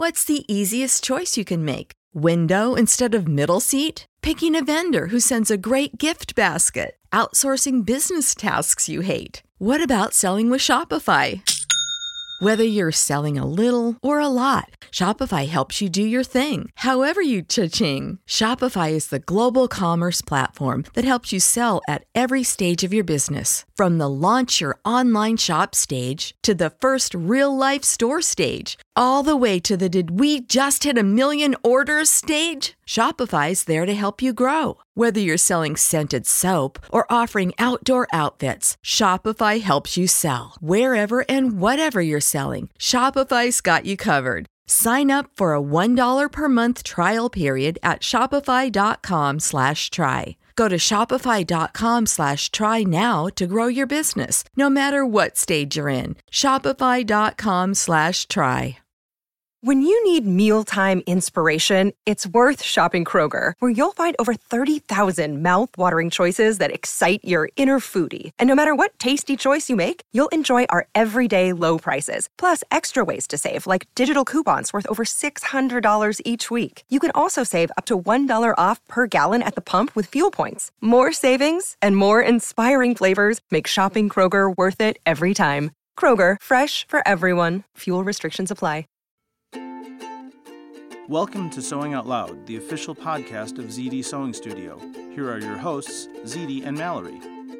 What's the easiest choice you can make? Window instead of middle seat? Picking a vendor who sends a great gift basket? Outsourcing business tasks you hate? What about selling with Shopify? Whether you're selling a little or a lot, Shopify helps you do your thing, however you cha-ching. Shopify is the global commerce platform that helps you sell at every stage of your business. From the launch your online shop stage to the first real-life store stage, all the way to the did we just hit a million orders stage. Shopify's there to help you grow. Whether you're selling scented soap or offering outdoor outfits, Shopify helps you sell. Wherever and whatever you're selling, Shopify's got you covered. Sign up for a $1 per month trial period at shopify.com/try. Go to shopify.com/try now to grow your business, no matter what stage you're in. Shopify.com/try. When you need mealtime inspiration, it's worth shopping Kroger, where you'll find over 30,000 mouth-watering choices that excite your inner foodie. And no matter what tasty choice you make, you'll enjoy our everyday low prices, plus extra ways to save, like digital coupons worth over $600 each week. You can also save up to $1 off per gallon at the pump with fuel points. More savings and more inspiring flavors make shopping Kroger worth it every time. Kroger, fresh for everyone. Fuel restrictions apply. Welcome to Sewing Out Loud, the official podcast of ZD Sewing Studio. Here are your hosts, ZD and Mallory.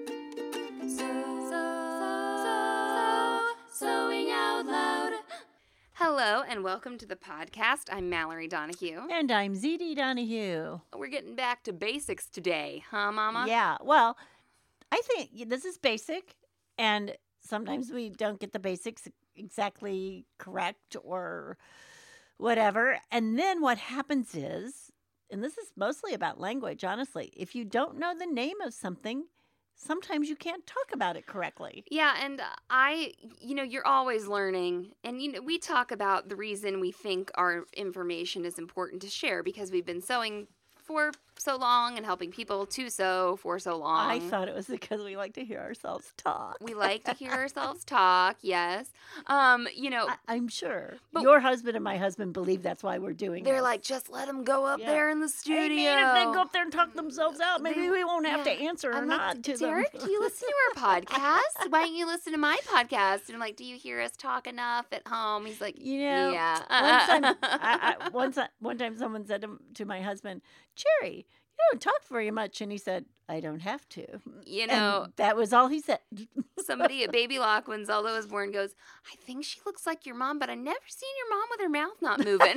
Sewing Out Loud. Hello and welcome to the podcast. I'm Mallory Donahue. And I'm ZD Donahue. We're getting back to basics today, huh, Mama? Yeah, well, I think this is basic, and sometimes we don't get the basics exactly correct or whatever. And then what happens is, and this is mostly about language, honestly, if you don't know the name of something, sometimes you can't talk about it correctly. Yeah, and you're always learning. And, we talk about the reason we think our information is important to share because we've been sewing for so long and helping people to sew for so long. I thought it was because we like to hear ourselves talk. We like to hear ourselves talk, yes. I'm sure. Your husband and my husband believe that's why we're doing it. They're like, just let them go up there in the studio. Hey, man, if they go up there and talk themselves out, maybe we won't have to answer or nod to Derek, them. do you listen to our podcast? Why don't you listen to my podcast? And I'm like, do you hear us talk enough at home? He's like, yeah. One time someone said to my husband, Jerry, you don't talk very much. And he said, I don't have to. And that was all he said. Somebody at Baby Lachlan's, although was born, goes, I think she looks like your mom, but I never seen your mom with her mouth not moving.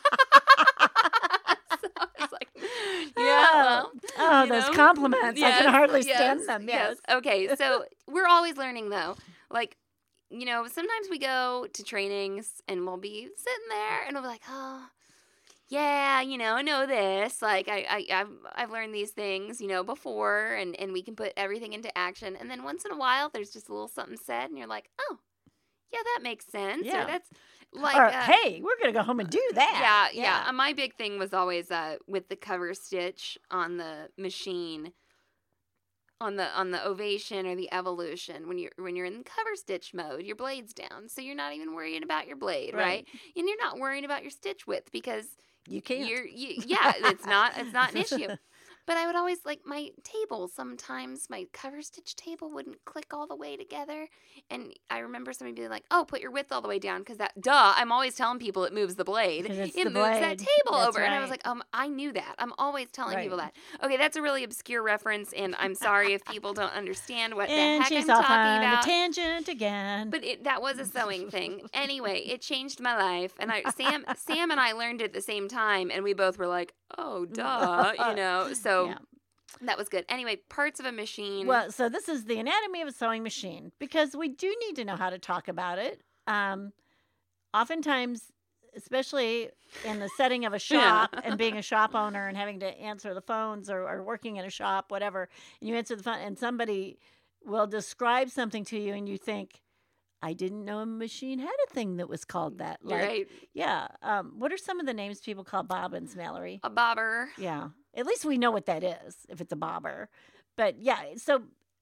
So I was like, those compliments. Yes, I can hardly stand them. Yes. Okay, so we're always learning, though. Like, sometimes we go to trainings and we'll be sitting there and we'll be like, oh, yeah, I know this. Like, I've learned these things, before, and we can put everything into action. And then once in a while, there's just a little something said, and you're like, oh, yeah, that makes sense. Yeah. Or that's like, hey, we're going to go home and do that. Yeah. My big thing was always with the cover stitch on the machine, on the ovation or the evolution. When you're in cover stitch mode, your blade's down, so you're not even worrying about your blade, right? And you're not worrying about your stitch width because you can't. It's not an issue. But I would always, like, my table, sometimes my cover stitch table wouldn't click all the way together. And I remember somebody being like, oh, put your width all the way down, because I'm always telling people it moves the blade. It moves that table over. Right. And I was like, I knew that. I'm always telling people that. Okay, that's a really obscure reference, and I'm sorry if people don't understand what the heck I'm talking about. And she's off on a tangent again. But that was a sewing thing. Anyway, it changed my life. And Sam and I learned it at the same time, and we both were like, oh, duh, so. Yeah. That was good. Anyway, parts of a machine. Well, so this is the anatomy of a sewing machine, because we do need to know how to talk about it. Oftentimes, especially in the setting of a shop and being a shop owner and having to answer the phones or working in a shop, whatever, and you answer the phone and somebody will describe something to you and you think, I didn't know a machine had a thing that was called that. Like, right. Yeah. What are some of the names people call bobbins, Mallory? A bobber. Yeah. At least we know what that is, if it's a bobber. But yeah, so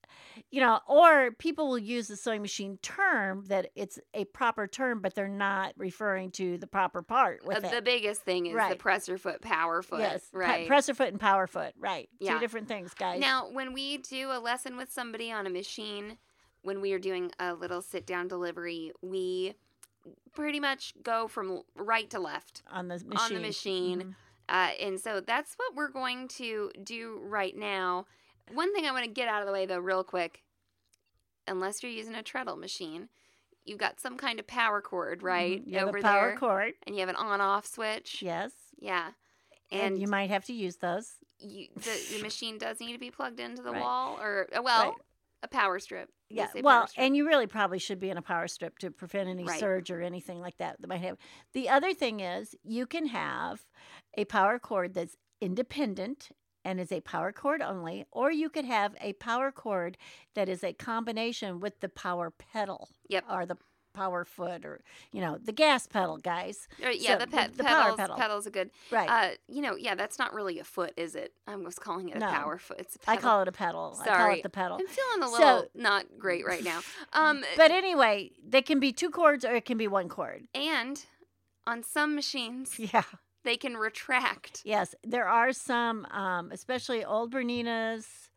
or people will use the sewing machine term that it's a proper term, but they're not referring to the proper part with it. The biggest thing is the Right. presser foot, power foot. Yes, Right. presser foot and power foot, right. Yeah. Two different things, guys. Now, when we do a lesson with somebody on a machine, when we are doing a little sit-down delivery, we pretty much go from right to left on the machine. on the machine. Mhm. And so that's what we're going to do right now. One thing I want to get out of the way, though, real quick, unless you're using a treadle machine, you've got some kind of power cord, right? You have over a power there. cord. And you have an on-off switch. Yes. Yeah. And you might have to use those. The machine does need to be plugged into the Right. wall, or Right. a power strip. We Yeah, say well, power strip. and you really probably should be in a power strip to prevent any Right. surge or anything like that might happen. The other thing is you can have a power cord that's independent and is a power cord only, or you could have a power cord that is a combination with the power pedal. Yep. Or the power foot, or the gas pedal, guys. Yeah, So, the power pedals. Pedals are good. Right. That's not really a foot, is it? I was calling it No. a power foot. It's a I pedal. call it a pedal. I call Sorry. it the pedal. I'm feeling a So- little not great right now. But anyway, they can be two cords or it can be one cord. And on some machines, Yeah. they can retract. Yes, there are some, especially old Berninas.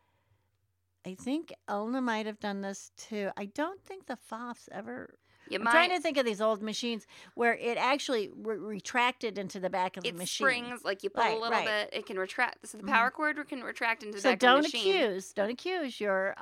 I think Elna might have done this too. I don't think the Pfaffs ever. I'm trying to think of these old machines where it actually retracted into the back of the It machine. springs, like you pull a Right, little right. bit, it can retract. So the power cord can retract into the So back of don't the machine. accuse your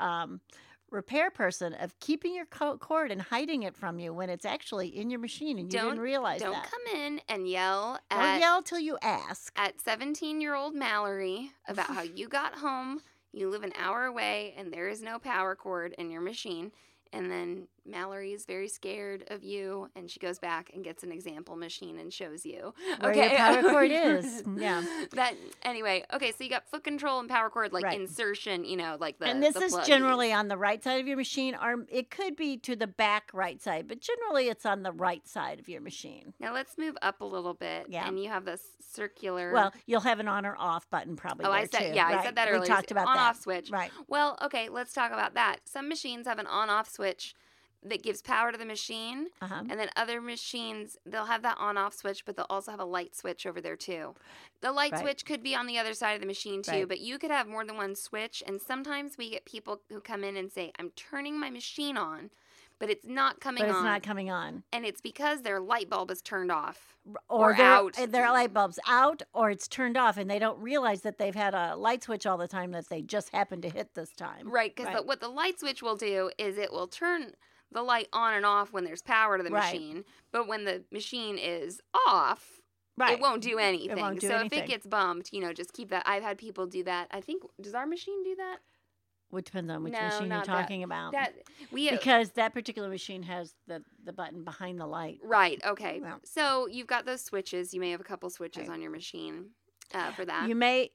repair person of keeping your cord and hiding it from you when it's actually in your machine and you didn't realize Don't that. come in and yell Don't at yell till you ask. 17-year-old Mallory about how you got home, you live an hour away, and there is no power cord in your machine. And then Mallory is very scared of you, and she goes back and gets an example machine and shows you. Where your power cord is. Yeah. Anyway, okay, so you got foot control and power cord, like Right. insertion, like the And this the is pluggies. generally on the right side of your machine, or it could be to the back right side, but generally it's on the right side of your machine. Now let's move up a little bit. Yeah. And you have this circular. Well, you'll have an on or off button probably. Oh, there I said, too. yeah, I Right. said that earlier. We talked about that. On-off switch. Right. Well, okay, let's talk about that. Some machines have an on-off switch that gives power to the machine, Uh-huh. and then other machines, they'll have that on-off switch, but they'll also have a light switch over there too. The light Right. switch could be on the other side of the machine too, Right. but you could have more than one switch, and sometimes we get people who come in and say, I'm turning my machine on, but it's not coming But on. it's not coming on. And it's because their light bulb is turned off. Or out. Their light bulb's out or it's turned off and they don't realize that they've had a light switch all the time that they just happened to hit this time. Right, because what the light switch will do is it will turn the light on and off when there's power to the Right. machine, but when the machine is off, Right. it won't do anything. won't do so if anything. it gets bumped, just keep that. I've had people do that. I think, does our machine do that? Which depends on which No, machine you're not that. talking about. Because that particular machine has the button behind the light. Right, okay. Yeah. So you've got those switches. You may have a couple switches Right. on your machine for that. You may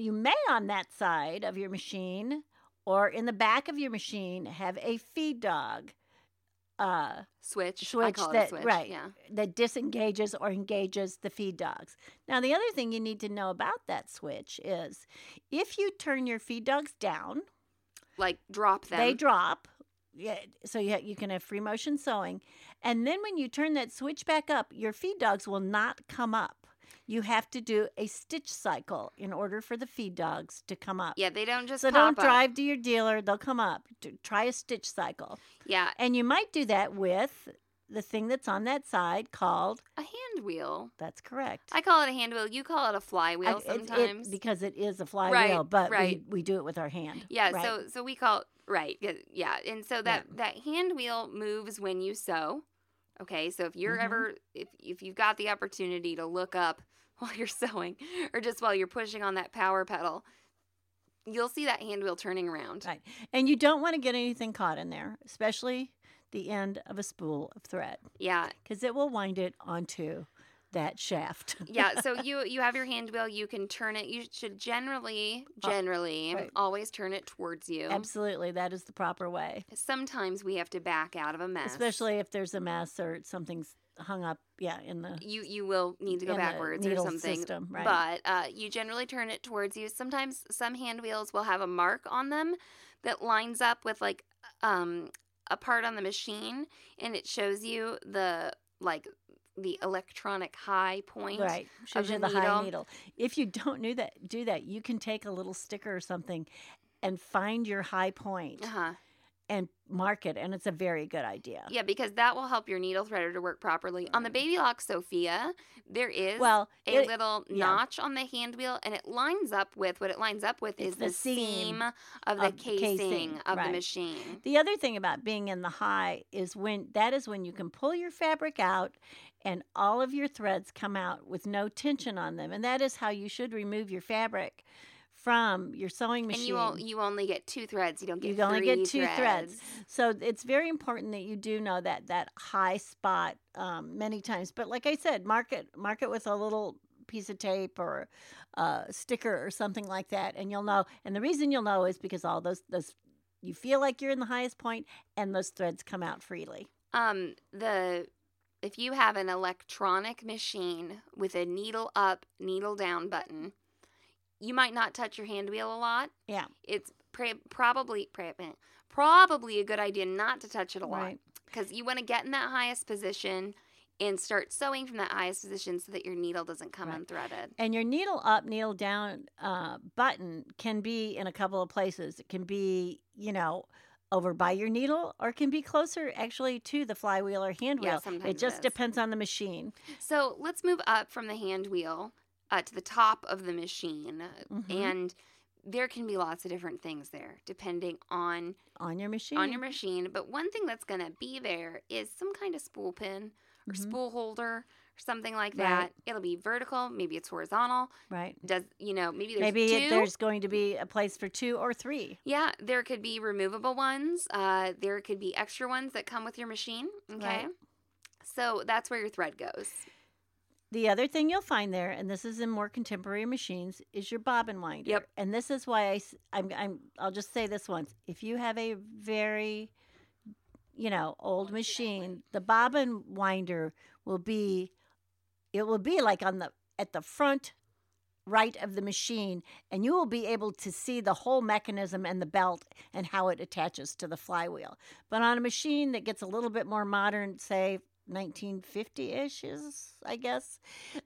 on that side of your machine or in the back of your machine have a feed dog Switch. I switch call it that a switch. right Yeah. that disengages or engages the feed dogs. Now the other thing you need to know about that switch is if you turn your feed dogs down, Like drop them. they drop. Yeah, so you can have free motion sewing, and then when you turn that switch back up, your feed dogs will not come up. You have to do a stitch cycle in order for the feed dogs to come up. Yeah, they don't just So pop don't up. drive to your dealer; they'll come up. Try a stitch cycle, Yeah, and you might do that with the thing that's on that side called. a hand wheel. That's correct. I call it a hand wheel. You call it a flywheel sometimes. Because it is a flywheel, but right. we do it with our hand. Yeah, right? so we call it right. Yeah, and so that hand wheel moves when you sew. Okay, so if you're Mm-hmm. ever if you've got the opportunity to look up while you're sewing or just while you're pushing on that power pedal, you'll see that hand wheel turning around. Right. And you don't want to get anything caught in there, especially the end of a spool of thread, Yeah. because it will wind it onto that shaft. Yeah, so you have your hand wheel, you can turn it. You should generally right. always turn it towards you. Absolutely. That is the proper way, Sometimes we have to back out of a mess. especially if there's a mess or something's hung up, in the You will need to go in the backwards or needle something. system, right. But you generally turn it towards you. Sometimes some hand wheels will have a mark on them that lines up with like a part on the machine, and it shows you the electronic high point. Right, shows of you the high needle. If you don't do that, you can take a little sticker or something and find your high point and mark it, and it's a very good idea. Yeah, because that will help your needle threader to work properly. On the Baby Lock Sophia, there is a little notch on the hand wheel, and it lines up with is the seam of the casing of the machine. The other thing about being in the high is when you can pull your fabric out and all of your threads come out with no tension on them, and that is how you should remove your fabric from your sewing machine. And you only get 2 threads. You don't get 3 You only get 2 threads. threads. So it's very important that you do know that high spot many times. But like I said, mark it with a little piece of tape or a sticker or something like that, and you'll know. And the reason you'll know is because all those you feel like you're in the highest point, and those threads come out freely. If you have an electronic machine with a needle up, needle down button, you might not touch your hand wheel a lot. Yeah. It's probably a good idea not to touch it a lot. Right. Because you want to get in that highest position and start sewing from that highest position so that your needle doesn't come unthreaded. And your needle up, needle down button can be in a couple of places. It can be, over by your needle, or it can be closer actually to the flywheel or hand wheel. Sometimes it just depends on the machine. So let's move up from the hand wheel to the top of the machine. Mm-hmm. And there can be lots of different things there depending on your machine. On your machine. But one thing that's going to be there is some kind of spool pin or spool holder or something like that. Right. It'll be vertical. Maybe it's horizontal. Right. Maybe there's 2. There's going to be a place for 2 or 3. Yeah, there could be removable ones. There could be extra ones that come with your machine. Okay. Right. So that's where your thread goes. The other thing you'll find there, and this is in more contemporary machines, is your bobbin winder. Yep. And this is why I'll just say this once. If you have a very, old machine, the bobbin winder will be like at the front right of the machine, and you will be able to see the whole mechanism and the belt and how it attaches to the flywheel. But on a machine that gets a little bit more modern, say 1950-ish is, I guess,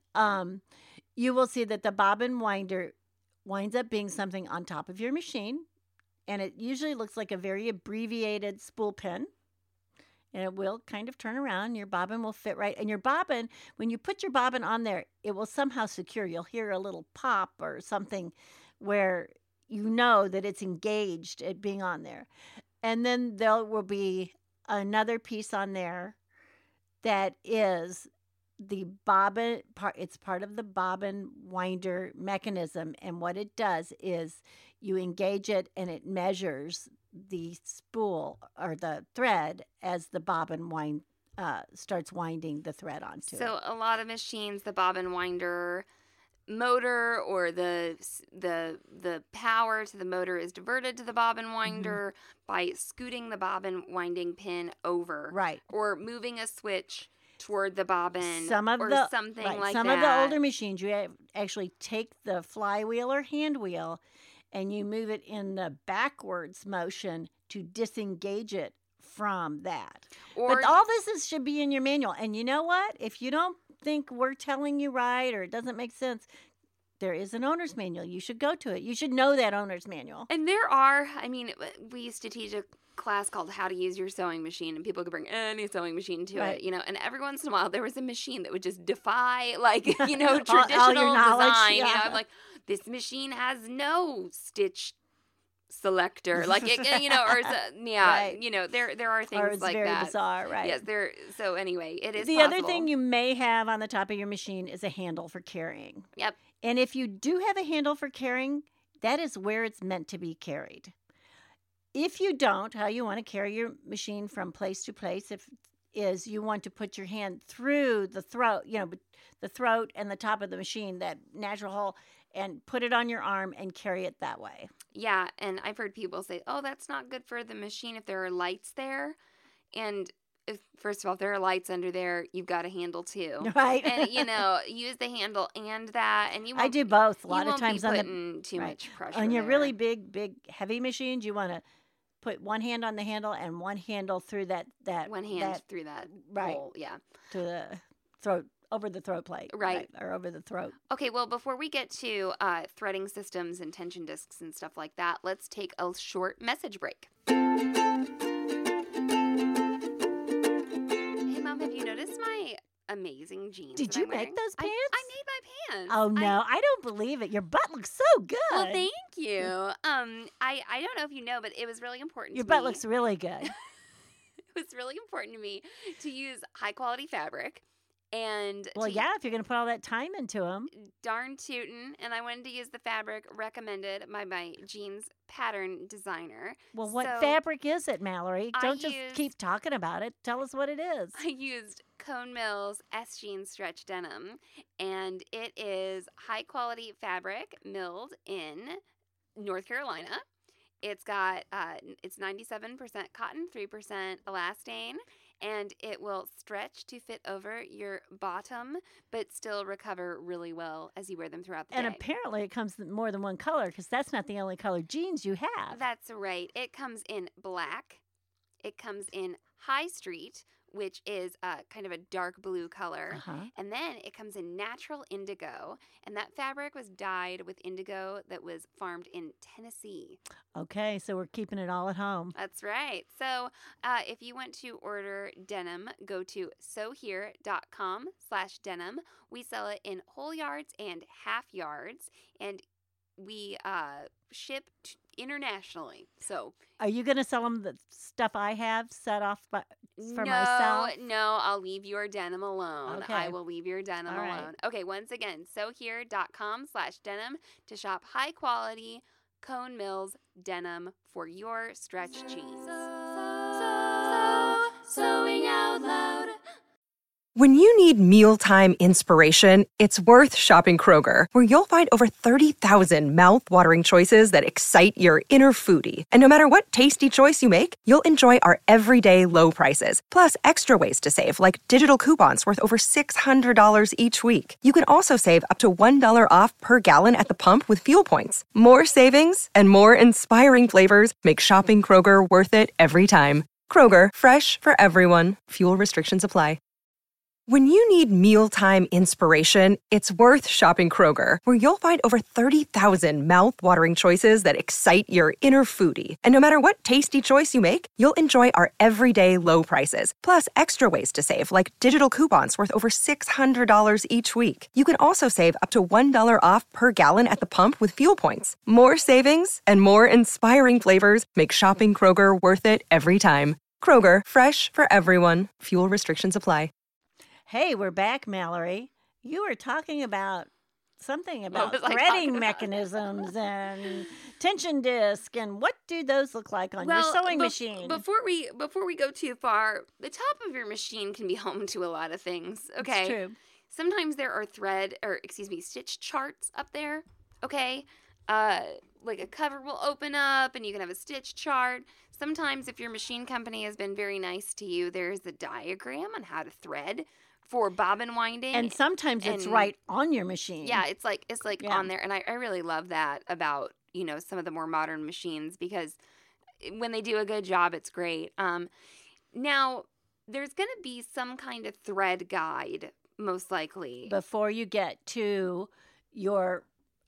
you will see that the bobbin winder winds up being something on top of your machine, and it usually looks like a very abbreviated spool pin, and it will kind of turn around. Your bobbin will fit right, and your bobbin, when you put your bobbin on there, it will somehow secure. You'll hear a little pop or something where you know that it's engaged at being on there. And then there will be another piece on there that is the bobbin part. It's part of the bobbin winder mechanism, and what it does is you engage it, and it measures the spool or the thread as the bobbin starts winding the thread onto it. So a lot of machines, the bobbin winder motor or the power to the motor is diverted to the bobbin winder by scooting the bobbin winding pin over, right, or moving a switch toward the bobbin, something like that. Some of the older machines, you actually take the flywheel or hand wheel, and you move it in the backwards motion to disengage it from that. But all this should be in your manual. And you know what? If you don't think we're telling you right or it doesn't make sense, there is an owner's manual. You should go to it. You should know that owner's manual. And we used to teach a class called How to Use Your Sewing Machine, and people could bring any sewing machine to it, and every once in a while there was a machine that would just defy, traditional all your knowledge, design. Yeah. I'm like, this machine has no stitch selector, right. There are things or it's like very that. Bizarre, right? Yes, so anyway, it is the possible. other thing you may have on the top of your machine is a handle for carrying. Yep. And if you do have a handle for carrying, that is where it's meant to be carried. If you don't, how you want to carry your machine from place to place is you want to put your hand through the throat, the throat and the top of the machine, that natural hole, and put it on your arm and carry it that way. Yeah, and I've heard people say, oh, that's not good for the machine if there are lights there. And first of all, if there are lights under there, you've got a handle too. Right. And, use the handle and that. And you won't, I do both. A you lot of won't times be on putting too right. much pressure on your there. really big, heavy machines, you want to put one hand on the handle and one handle through that One hand through that right. hole. Yeah. to the throat, over the throat plate. Right. Or over the throat. Okay, well, before we get to threading systems and tension discs and stuff like that, let's take a short message break. Hey, Mom, have you noticed my amazing jeans? Did that you I'm make wearing? those pants? I made my pants. Oh, no. I don't believe it. Your butt looks so good. Well, thank you. I don't know if you know, but it was really important Your to butt me. looks really good. It was really important to me to use high-quality fabric. And Well, yeah, if you're going to put all that time into them. darn tootin', and I wanted to use the fabric recommended by my jeans pattern designer. Well, what So fabric is it, Mallory? I Don't just used- keep talking about it. Tell us what it is. I used Cone Mills S Jeans stretch denim, and it is high quality fabric milled in North Carolina. It's got it's 97% cotton, 3% elastane, and it will stretch to fit over your bottom, but still recover really well as you wear them throughout the And day. apparently it comes in more than one color because that's not the only color jeans you have. That's right. It comes in black. It comes in High Street, which is kind of a dark blue color. Uh-huh. And then it comes in natural indigo. And that fabric was dyed with indigo that was farmed in Tennessee. Okay, so we're keeping it all at home. That's right. So if you want to order denim, go to sewhere.com/denim. We sell it in whole yards and half yards. And we ship internationally. So Are you going to sell them the stuff I have set off for no, myself? No, I'll leave your denim alone. Okay. I will leave your denim All right. alone. Okay, once again, sewhere.com/denim to shop high quality Cone Mills denim for your stretch jeans. Sewing out loud. When you need mealtime inspiration, it's worth shopping Kroger, where you'll find over 30,000 mouth-watering choices that excite your inner foodie. And no matter what tasty choice you make, you'll enjoy our everyday low prices, plus extra ways to save, like digital coupons worth over $600 each week. You can also save up to $1 off per gallon at the pump with fuel points. More savings and more inspiring flavors make shopping Kroger worth it every time. Kroger, fresh for everyone. Fuel restrictions apply. When you need mealtime inspiration, it's worth shopping Kroger, where you'll find over 30,000 mouth-watering choices that excite your inner foodie. And no matter what tasty choice you make, you'll enjoy our everyday low prices, plus extra ways to save, like digital coupons worth over $600 each week. You can also save up to $1 off per gallon at the pump with fuel points. More savings and more inspiring flavors make shopping Kroger worth it every time. Kroger, fresh for everyone. Fuel restrictions apply. Hey, we're back, Mallory. You were talking about something about was I talking threading about? mechanisms and tension disc, and what do those look like on your sewing machine? Before we go too far, the top of your machine can be home to a lot of things. Okay. It's true. Sometimes there are stitch charts up there. Okay. Like a cover will open up and you can have a stitch chart. Sometimes if your machine company has been very nice to you, there's a diagram on how to thread for bobbin winding. And sometimes it's and- right on your machine. Yeah, it's like Yeah. on there. And I really love that about, some of the more modern machines, because when they do a good job, it's great. Now, there's going to be some kind of thread guide, most likely. Before you get to your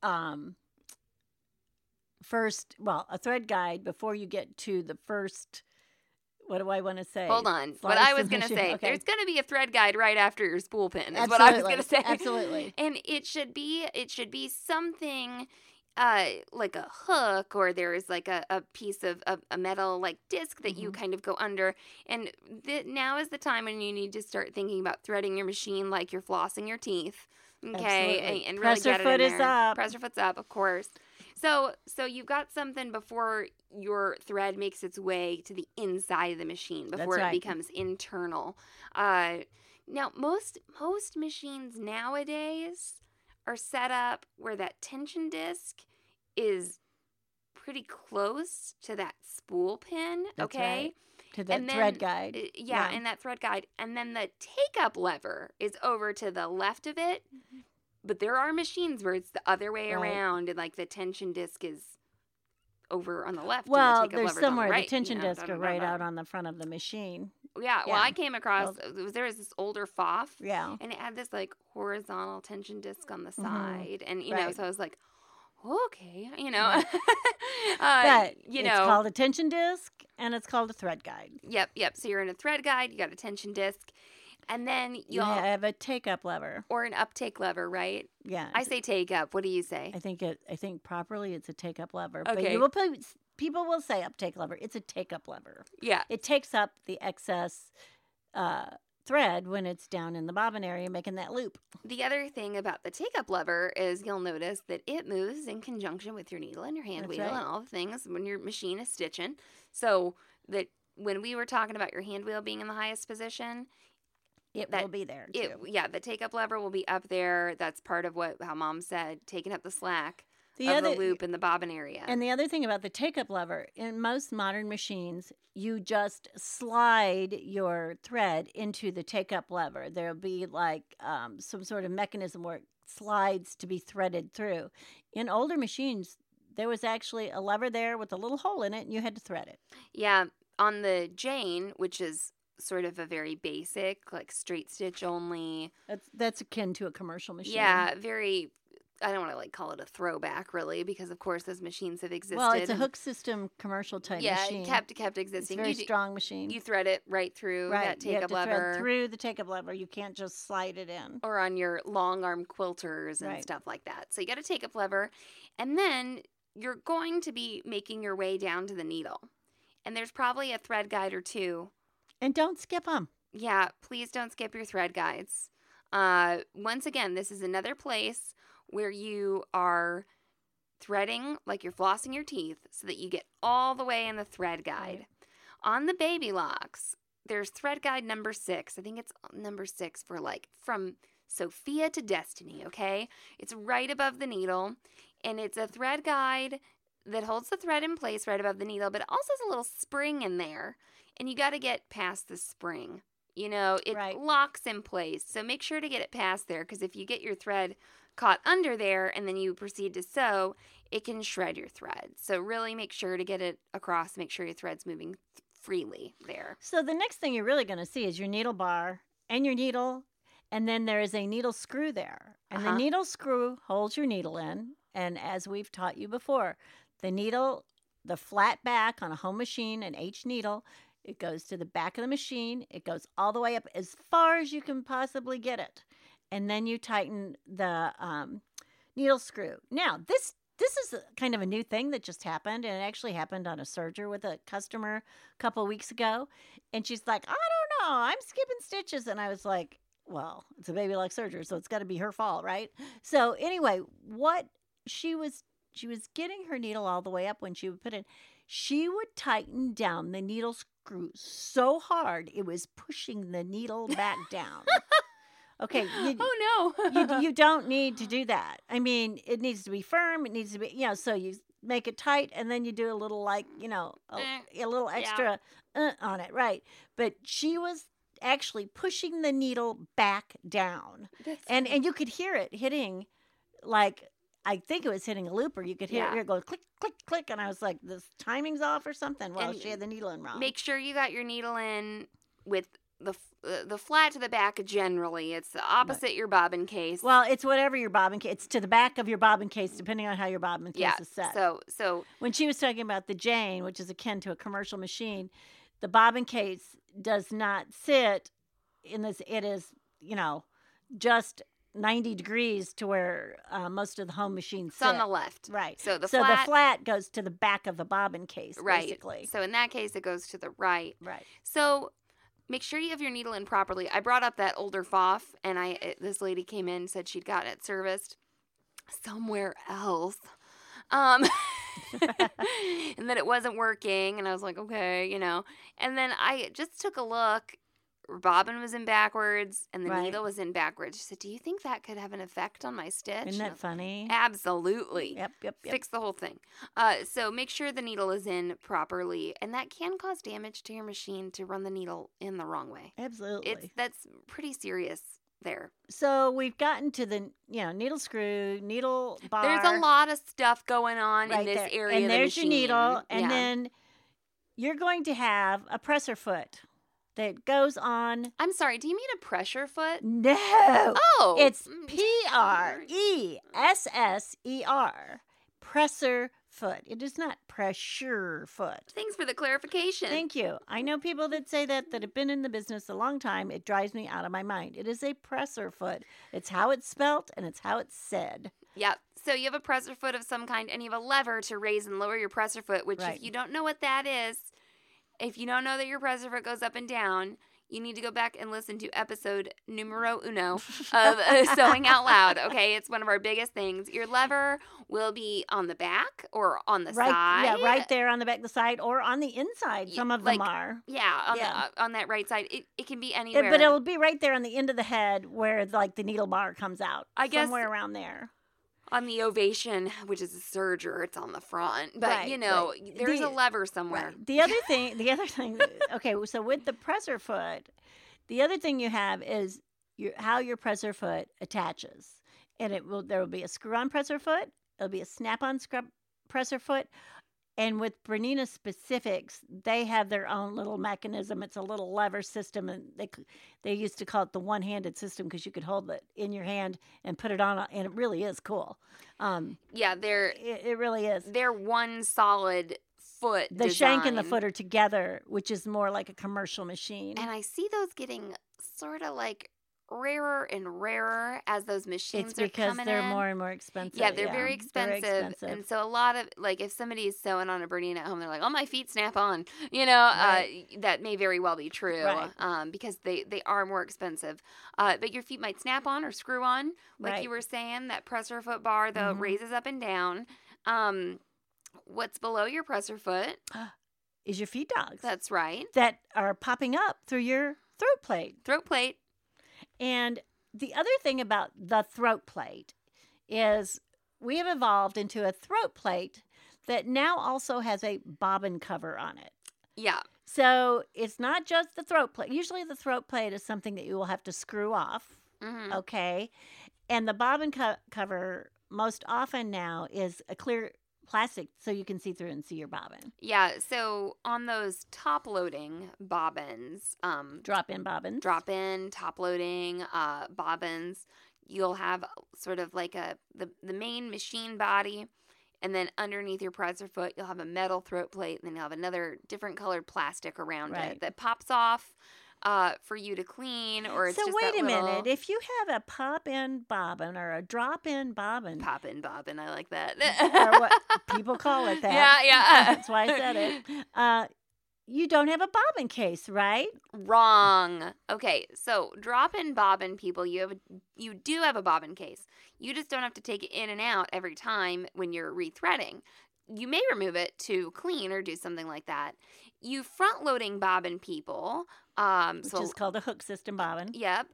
a thread guide before you get to the first, what do I want to say? Hold on. What Slice I was of going to machine. say, Okay. there's going to be a thread guide right after your spool pin, is what I was going to say. Absolutely. And it should be something like a hook, or there's like a piece of a metal like disc that you kind of go under. And now is the time when you need to start thinking about threading your machine like you're flossing your teeth. Okay, Absolutely. and really Press your get foot it in is there. up. Press your foot's up, of course. So you've got something before your thread makes its way to the inside of the machine, before right. it becomes internal. Now, most machines nowadays are set up where that tension disc is pretty close to that spool pin, That's okay? right. To the And then- thread guide. Yeah, and that thread guide. And then the take-up lever is over to the left of it. But there are machines where it's the other way Right. around, and like the tension disc is over on the left. Well, and the take-up there's lever's somewhere on the, the right, tension disc are right da-da-da-da. out on the front of the machine. Yeah, well, Yeah. I came across there was this older FOF, Yeah. and it had this like horizontal tension disc on the Mhm. side, and you know, Right. so I was like, okay, you know, Right. But it's called a tension disc and it's called a thread guide. Yep. So you're in a thread guide, you got a tension disc, and then You you'll have a take-up lever. or an uptake lever, right? Yeah. I say take up. What do you say? I think properly it's a take-up lever. Okay. But people will say uptake lever. It's a take-up lever. Yeah. It takes up the excess thread when it's down in the bobbin area making that loop. The other thing about the take-up lever is you'll notice that it moves in conjunction with your needle and your hand That's wheel right. and all the things when your machine is stitching. So that when we were talking about your hand wheel being in the highest position, It That- will be there too. the take-up lever will be up there. That's part of how Mom said, taking up the slack The of other the loop in the bobbin area. And the other thing about the take-up lever, in most modern machines, you just slide your thread into the take-up lever. There'll be like some sort of mechanism where it slides to be threaded through. In older machines, there was actually a lever there with a little hole in it, and you had to thread it. Yeah, on the Jane, which is sort of a very basic, like straight stitch only. That's akin to a commercial machine. Yeah, very. I don't want to like call it a throwback, really, because of course those machines have existed. Well, it's a and- hook system commercial type Yeah, machine. it kept It's existing. a very You strong machine. You thread it right through that you have take-up to lever, thread through the take-up lever. You can't just slide it in. or on your long arm quilters and Right. stuff like that. So you got a take-up lever, and then you're going to be making your way down to the needle, and there's probably a thread guide or two. And don't skip them. Yeah, please don't skip your thread guides. Once again, this is another place where you are threading like you're flossing your teeth so that you get all the way in the thread guide. Right. On the baby locks, there's thread guide number 6. I think it's number 6 for like from Sophia to Destiny, okay? It's right above the needle, and it's a thread guide that holds the thread in place right above the needle, but it also has a little spring in there, and you got to get past the spring. You know, it Right. locks in place. So make sure to get it past there, because if you get your thread caught under there and then you proceed to sew, it can shred your thread. So really make sure to get it across. Make sure your thread's moving freely there. So the next thing you're really going to see is your needle bar and your needle, and then there is a needle screw there. And the Uh-huh. needle screw holds your needle in. And as we've taught you before, the needle, the flat back on a home machine, an H needle, it goes to the back of the machine. It goes all the way up as far as you can possibly get it. And then you tighten the needle screw. Now, this is kind of a new thing that just happened, and it actually happened on a serger with a customer a couple of weeks ago. And she's like, I don't know, I'm skipping stitches. And I was like, well, it's a baby lock serger, so it's got to be her fault, right? So anyway, what she was getting her needle all the way up when she would put it, she would tighten down the needle screw so hard it was pushing the needle back down. Okay. Oh, no. You don't need to do that. I mean, it needs to be firm. It needs to be, so you make it tight and then you do a little a little extra on it. Right. But she was actually pushing the needle back down. And you could hear it hitting, like, I think it was hitting a looper. You could hear it go click, click, click. And I was like, this timing's off or something. Well, And she had the needle in wrong. Make sure you got your needle in with the flat to the back generally. It's the opposite your bobbin case. Well, it's whatever your bobbin case. It's to the back of your bobbin case, depending on how your bobbin case yeah. is set. So When she was talking about the Jane, which is akin to a commercial machine, the bobbin case does not sit in this. It is, just 90 degrees to where most of the home machines it's sit. on the left. Right. So the the flat goes to the back of the bobbin case, right. basically. So in that case, it goes to the right. Right. So make sure you have your needle in properly. I brought up that older FOF, and this lady came in and said she'd gotten it serviced somewhere else. And that it wasn't working, and I was like, okay, And then I just took a look, bobbin was in backwards and the Right. needle was in backwards. She said, do you think that could have an effect on my stitch? Isn't And I that was like, funny? absolutely. Yep. Fix the whole thing. So make sure the needle is in properly, and that can cause damage to your machine to run the needle in the wrong way. Absolutely. That's pretty serious there. So we've gotten to the needle screw, needle bar. There's a lot of stuff going on in right this there. area and of the there's your machine. needle, and Yeah. then you're going to have a presser foot that goes on. I'm sorry, do you mean a pressure foot? No, Oh! it's sorry. PRESSER, presser foot. It is not pressure foot. Thanks for the clarification. Thank you. I know people that say that have been in the business a long time. It drives me out of my mind. It is a presser foot. It's how it's spelt and it's how it's said. Yep. So you have a presser foot of some kind, and you have a lever to raise and lower your presser foot, which Right. if you don't know what that is, if you don't know that your presser foot goes up and down, you need to go back and listen to episode numero uno of Sewing Out Loud, okay? It's one of our biggest things. Your lever will be on the back or on the Right, side. yeah, right there on the back, the side, or on the inside. Yeah, Some of like, them are. Yeah, Yeah. on that right side. It can be anywhere. But it'll be right there on the end of the head where like the needle bar comes out. I guess- somewhere around there. On the ovation, which is a serger, it's on the front. But, Right, you know, right. there's a lever somewhere. Right. The other thing, okay, so with the presser foot, the other thing you have is how your presser foot attaches. And there will be a screw-on presser foot, it'll be a snap-on presser foot, and with Bernina Specifics, they have their own little mechanism. It's a little lever system, and they used to call it the one-handed system because you could hold it in your hand and put it on, and it really is cool. Yeah, It really is. they're one solid foot The shank and the design. foot are together, which is more like a commercial machine. And I see those getting sort of like rarer and rarer as those machines It's are because coming they're in. more and more expensive. Yeah, they're very expensive. expensive. And so a lot of, like, if somebody is sewing on a Bernina at home, they're like, oh, my feet snap on. You know, Right. that may very well be true Right. because they are more expensive. But your feet might snap on or screw on, like Right. you were saying, that presser foot bar, though, Mhm. raises up and down. What's below your presser foot? Is your feed dogs That's right. that are popping up through your throat plate. Throat plate. And the other thing about the throat plate is we have evolved into a throat plate that now also has a bobbin cover on it. Yeah. So it's not just the throat plate. Usually the throat plate is something that you will have to screw off. Hmm. Okay. And the bobbin cover most often now is a clear plastic so you can see through and see your bobbin. Yeah, so on those top loading bobbins, Drop-in bobbins. drop in, top loading bobbins, you'll have sort of like the main machine body, and then underneath your presser foot, you'll have a metal throat plate, and then you'll have another different colored plastic around Right. it that pops off for you to clean, or it's So just wait that a little minute. If you have a pop-in bobbin or a drop-in bobbin, pop in bobbin. I like that. or what people call it that. Yeah. That's why I said it. You don't have a bobbin case, right? Wrong. Okay, so drop-in bobbin people, you do have a bobbin case. You just don't have to take it in and out every time when you're rethreading. You may remove it to clean or do something like that. You front-loading bobbin people, Which so is called a hook system bobbin. yep.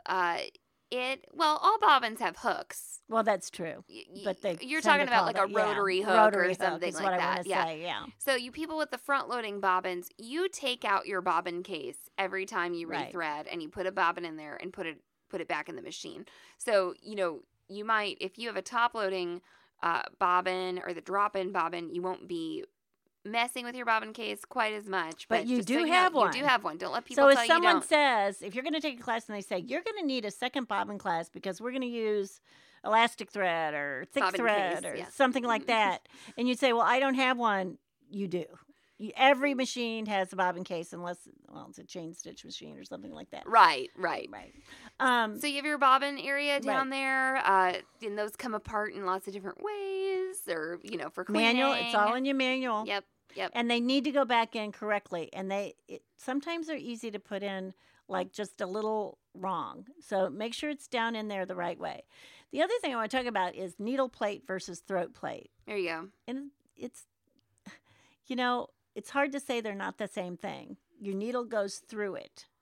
All bobbins have hooks. Well, that's true. But You're tend talking to about call like that- a rotary yeah, hook rotary or hook something is like what that. I want to Yeah. say. Yeah. So you people with the front-loading bobbins, you take out your bobbin case every time you Right. rethread, and you put a bobbin in there and put it back in the machine. So you might, if you have a top-loading bobbin or the drop-in bobbin, you won't be messing with your bobbin case quite as much. But you just so do know, have one. You do have one. Don't let people So if tell you someone don't. says, if you're going to take a class and they say, you're going to need a second bobbin class because we're going to use elastic thread or thick Bobbin thread case, or yeah. something like that, and you say, well, I don't have one, you do. Every machine has a bobbin case unless, it's a chain stitch machine or something like that. Right. Right. So you have your bobbin area down there, and those come apart in lots of different ways, or for cleaning. Manual, it's all in your manual. Yep. And they need to go back in correctly. And sometimes they're easy to put in like just a little wrong. So make sure it's down in there the right way. The other thing I want to talk about is needle plate versus throat plate. There you go. And it's hard to say they're not the same thing. Your needle goes through it.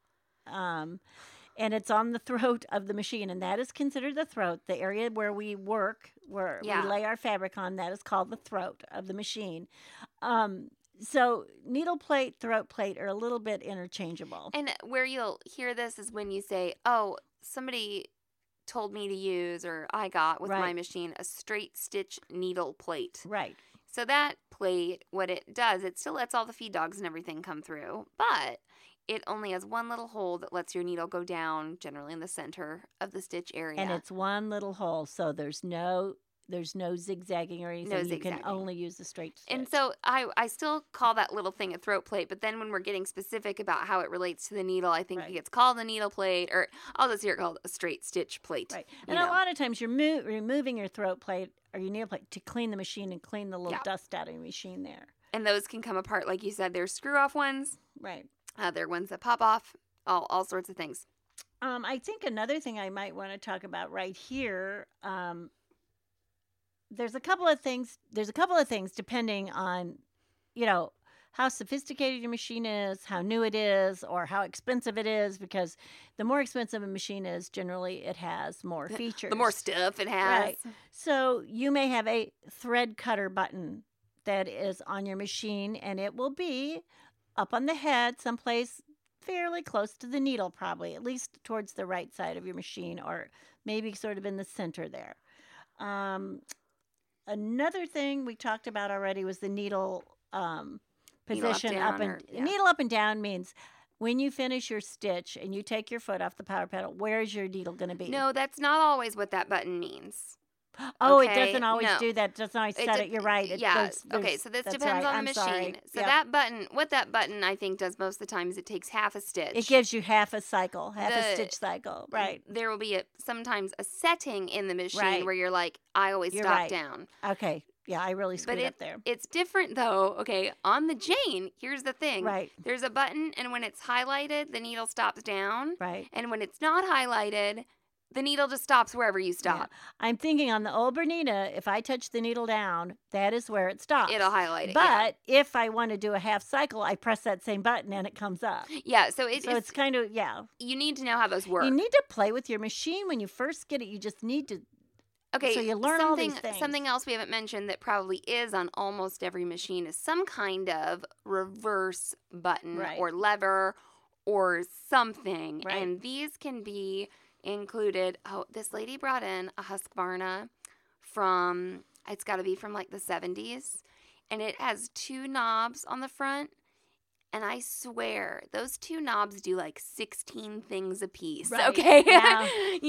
and it's on the throat of the machine, and that is considered the throat. The area where we work, where Yeah. we lay our fabric on, that is called the throat of the machine. So needle plate, throat plate are a little bit interchangeable. And where you'll hear this is when you say, oh, somebody told me to use, or I got with my Right. machine, a straight stitch needle plate. Right. So that plate, what it does, it still lets all the feed dogs and everything come through, but it only has one little hole that lets your needle go down, generally in the center of the stitch area. And it's one little hole, so there's no zigzagging or anything. No You can zigzagging. only use the straight stitch. And so I still call that little thing a throat plate, but then when we're getting specific about how it relates to the needle, I think Right. it gets called a needle plate, or I'll just hear it called a straight stitch plate. Right. you And a know. lot of times you're removing your throat plate or your needle plate to clean the machine and clean the little Yeah. dust out of your machine there. And those can come apart, like you said. There's screw-off ones. Right. There are ones that pop off. All sorts of things. I think another thing I might want to talk about right here, there's a couple of things depending on, how sophisticated your machine is, how new it is, or how expensive it is, because the more expensive a machine is, generally it has more features. The more stuff it has. Right. So you may have a thread cutter button that is on your machine, and it will be up on the head someplace fairly close to the needle, probably, at least towards the right side of your machine, or maybe sort of in the center there. Another thing we talked about already was the needle position down, or- yeah. Needle up and down means when you finish your stitch and you take your foot off the power pedal, where's your needle going to be? No, that's not always what that button means. Oh, Okay, it doesn't always no. do that. It doesn't always It set de- it. You're right. Yeah. Okay, so this that's depends right. on I'm the sorry. machine. So Yep. what that button I think does most of the time is it takes half a stitch. It gives you half a cycle, a The- stitch cycle. Right. There will be sometimes a setting in the machine Right. where you're like, I always You're stop right. down. Okay. Yeah, I really screwed But up there. it's different though. Okay, on the Jane, here's the thing. Right. There's a button, and when it's highlighted, the needle stops down. Right. And when it's not highlighted, the needle just stops wherever you Yeah. stop. I'm thinking on the old Bernina, if I touch the needle down, that is where it stops. It'll highlight it. yeah. But if I want to do a half cycle, I press that same button and it comes up. Yeah, so It's kind of, you need to know how those work. You need to play with your machine when you first get it. You just need to. Okay, So you learn all these things. Something else we haven't mentioned that probably is on almost every machine is some kind of reverse button Right. or lever or something. Right. And these can be included. Oh, this lady brought in a Husqvarna from, it's got to be from like the 70s. And it has two knobs on the front. And I swear, those two knobs do like 16 things a piece. Right. Okay? Yeah.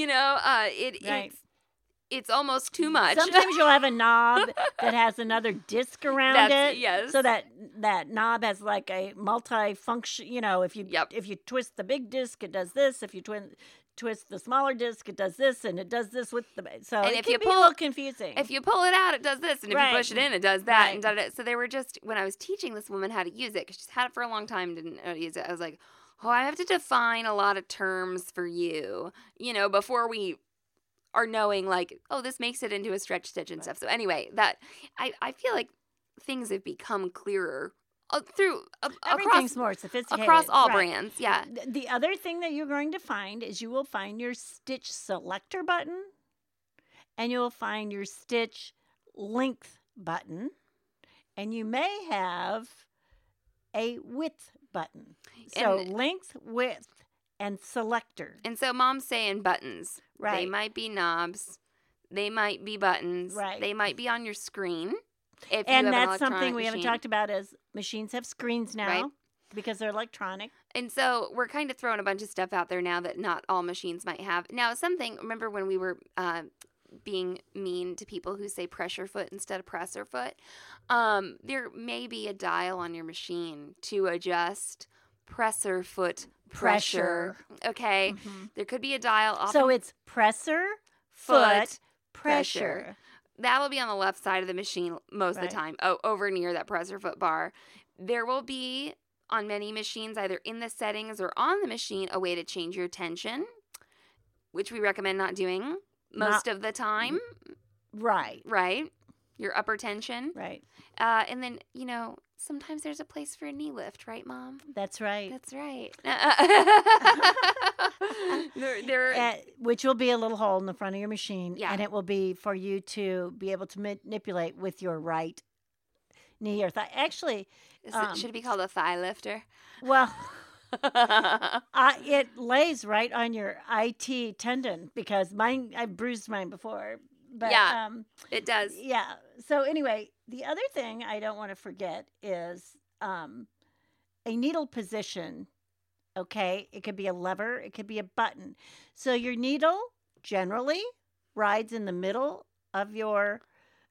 Right. It's almost too much. Sometimes you'll have a knob that has another disc around it. Yes. So that knob has like a multi-function. If you Yep. if you twist the big disc, it does this. If you twist the smaller disc, it does this, and it does this with the. So And it if can you be a pull- little confusing. If you pull it out, it does this. And if Right. you push it in, it does that. Right. And da-da-da. So they were just, when I was teaching this woman how to use it, because she's had it for a long time, didn't know how to use it, I was like, oh, I have to define a lot of terms for you, before we are knowing like, oh, this makes it into a stretch stitch and stuff. So anyway, that I feel like things have become clearer through Everything's more sophisticated across all Right. brands. Yeah. The other thing that you're going to find is you will find your stitch selector button, and you will find your stitch length button, and you may have a width button. So And- length, width, and selector. And so mom's saying buttons. They Right. might be knobs. They might be buttons. Right. They might be on your screen. If And you have an that's something electronic we haven't machine. talked about is machines have screens now Right. because they're electronic. And so we're kind of throwing a bunch of stuff out there now that not all machines might have. Now, remember when we were being mean to people who say pressure foot instead of presser foot? There may be a dial on your machine to adjust presser foot pressure. Okay? There could be a dial off So it's presser, foot, Foot, pressure. That'll be on the left side of the machine most of Right. the time, over near that presser foot bar. There will be, on many machines, either in the settings or on the machine, a way to change your tension, which we recommend not doing most of the time, Right. right? your upper tension. Right. And then, sometimes there's a place for a knee lift, right, Mom? That's right. That's right. Which will be a little hole in the front of your machine. Yeah. And it will be for you to be able to manipulate with your right knee or thigh. Actually, should it be called a thigh lifter? well, it lays right on your IT tendon because I bruised mine before. But, yeah, it does. Yeah. So anyway, the other thing I don't want to forget is a needle position. Okay, it could be a lever, it could be a button. So your needle generally rides in the middle of your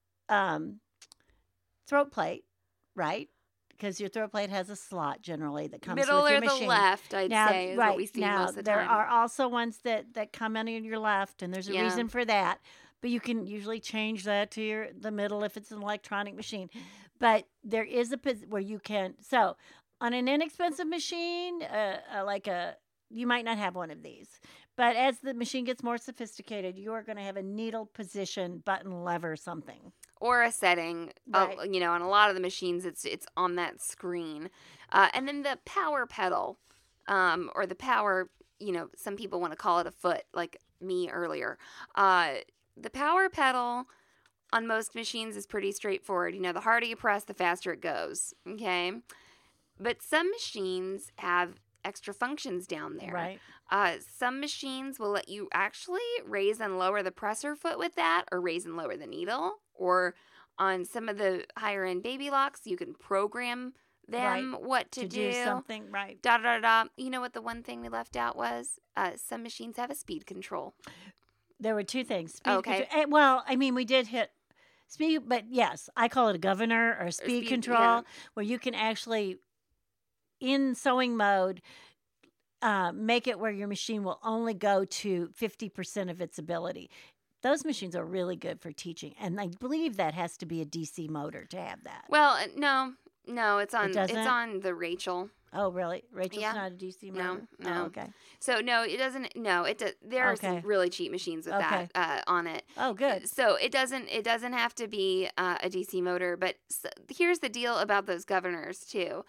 throat plate, right? Because your throat plate has a slot generally that comes middle with your or machine. the left, I'd say, is right, what we see now, most of the there time. are also ones that come in on your left, and there's a reason for that. But you can usually change that to the middle if it's an electronic machine. But there is a where you can. So on an inexpensive machine, you might not have one of these. But as the machine gets more sophisticated, you are going to have a needle position, button, lever, something. Or a setting. Right. On a lot of the machines, it's on that screen. And then the power pedal, or the power, some people want to call it a foot, like me earlier. The power pedal on most machines is pretty straightforward. The harder you press, the faster it goes. Okay? But some machines have extra functions down there. Right. Some machines will let you actually raise and lower the presser foot with that, or raise and lower the needle. Or on some of the higher end baby locks, you can program them what to do something. Right. Da da da. You know what the one thing we left out was? Some machines have a speed control. There were two things. Speed Okay. control. Well, I mean, we did hit speed, but yes, I call it a governor or speed control, where you can actually, in sewing mode, make it where your machine will only go to 50% of its ability. Those machines are really good for teaching, and I believe that has to be a DC motor to have that. Well, no, it's on doesn't? it's on the Rachel. Oh, really? Rachel's Yeah. not a DC motor? No. Oh, okay. So no, it doesn't. No, it does. There are Okay. some really cheap machines with that on it. Oh, good. So it doesn't have to be a DC motor. But here's the deal about those governors too.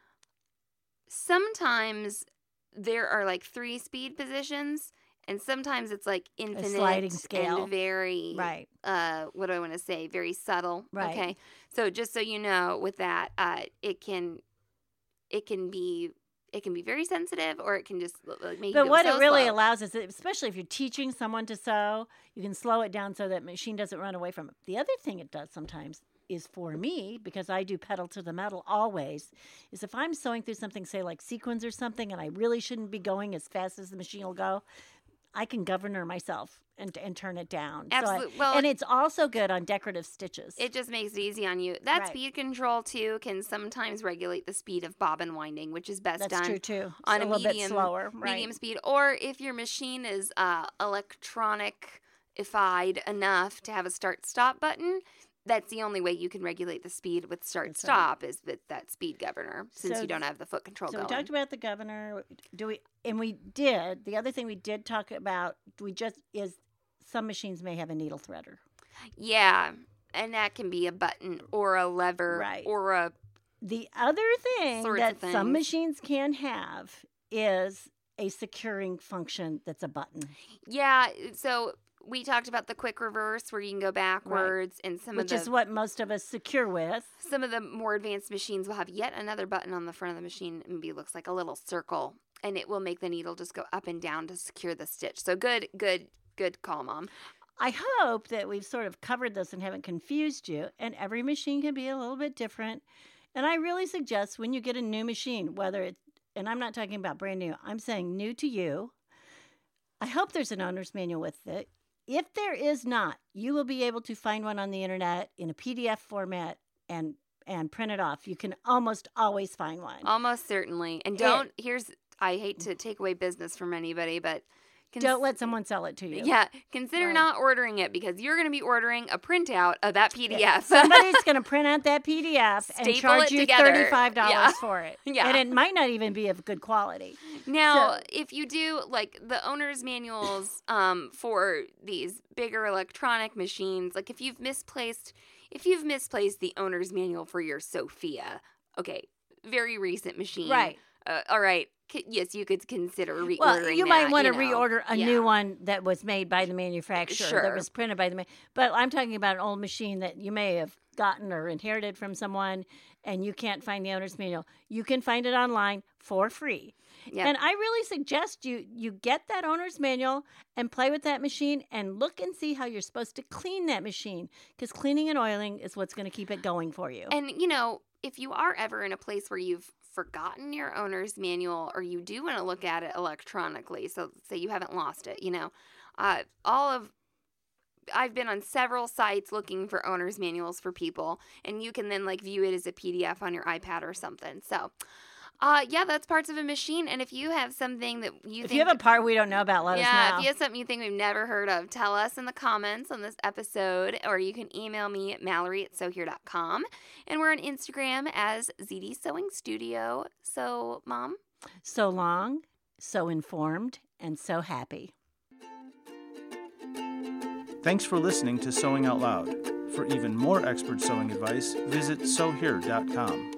Sometimes there are like 3 speed positions, and sometimes it's like infinite, sliding scale. and very Right. What do I want to say? Very subtle. Right. Okay. So just so you know, with that, it can be very sensitive, or it can just make you But go what so it really slow. allows is, especially if you're teaching someone to sew, you can slow it down so that machine doesn't run away from it. The other thing it does sometimes is, for me, because I do pedal to the metal always, is if I'm sewing through something, say like sequins or something, and I really shouldn't be going as fast as the machine will go, I can governor myself and turn it down. Absolutely. And it's also good on decorative stitches. It just makes it easy on you. That Right. speed control too can sometimes regulate the speed of bobbin winding, which is best That's done true too. on It's a little medium, bit slower, right? medium speed. Or if your machine is electronic-ified enough to have a start-stop button, that's the only way you can regulate the speed with start-stop is with that speed governor, since So you don't have the foot control So going. we talked about the governor. The other thing we did talk about, is some machines may have a needle threader. Yeah, and that can be a button or a lever Right. or a The other thing Sorts that of things. some machines can have is a securing function that's a button, yeah. So we talked about the quick reverse where you can go backwards, and which is what most of us secure with. some of the more advanced machines will have yet another button on the front of the machine. Maybe it looks like a little circle, and it will make the needle just go up and down to secure the stitch. So good call, Mom. I hope that we've sort of covered this and haven't confused you. And every machine can be a little bit different. And I really suggest when you get a new machine, whether it's, and I'm not talking about brand new, I'm saying new to you, I hope there's an owner's manual with it. If there is not, you will be able to find one on the internet in a PDF format and print it off. You can almost always find one. Almost certainly. And I hate to take away business from anybody, but Don't let someone sell it to you. Yeah, consider Right. not ordering it because you're going to be ordering a printout of that PDF. Somebody's going to print out that PDF and Staple charge it you together. $35 Yeah. for it. Yeah. And it might not even be of good quality. Now, So- if you do like the owner's manuals for these bigger electronic machines, like if you've misplaced the owner's manual for your Sophia, okay, very recent machine, Right. All right, yes, you could consider reordering. Well, you might want to know. reorder a Yeah. new one that was made by the manufacturer, that Sure. was printed by the But I'm talking about an old machine that you may have gotten or inherited from someone, and you can't find the owner's manual. You can find it online for free. Yep. And I really suggest you get that owner's manual and play with that machine and look and see how you're supposed to clean that machine, because cleaning and oiling is what's going to keep it going for you. And, if you are ever in a place where you've forgotten your owner's manual or you do want to look at it electronically, so say you haven't lost it, I've been on several sites looking for owner's manuals for people, and you can then view it as a PDF on your iPad or something. So, that's parts of a machine. And if you have something that you if think you have a part we don't know about, let us know. if you have something you think we've never heard of, tell us in the comments on this episode, or you can email me at Mallory@sewhere.com. And we're on Instagram as ZD Sewing Studio. So, Mom? So long, so informed, and so happy. Thanks for listening to Sewing Out Loud. For even more expert sewing advice, visit sewhere.com.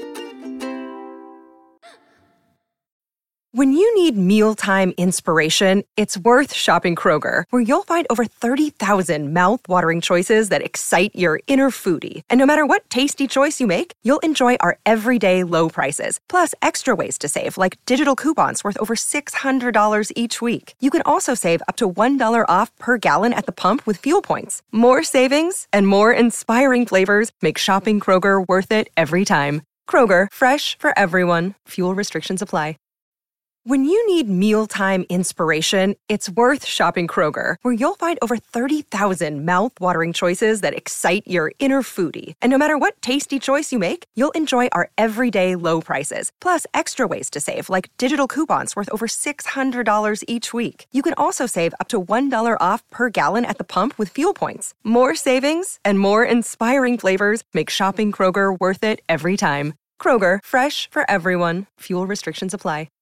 When you need mealtime inspiration, it's worth shopping Kroger, where you'll find over 30,000 mouth-watering choices that excite your inner foodie. And no matter what tasty choice you make, you'll enjoy our everyday low prices, plus extra ways to save, like digital coupons worth over $600 each week. You can also save up to $1 off per gallon at the pump with fuel points. More savings and more inspiring flavors make shopping Kroger worth it every time. Kroger, fresh for everyone. Fuel restrictions apply. When you need mealtime inspiration, it's worth shopping Kroger, where you'll find over 30,000 mouth-watering choices that excite your inner foodie. And no matter what tasty choice you make, you'll enjoy our everyday low prices, plus extra ways to save, like digital coupons worth over $600 each week. You can also save up to $1 off per gallon at the pump with fuel points. More savings and more inspiring flavors make shopping Kroger worth it every time. Kroger, fresh for everyone. Fuel restrictions apply.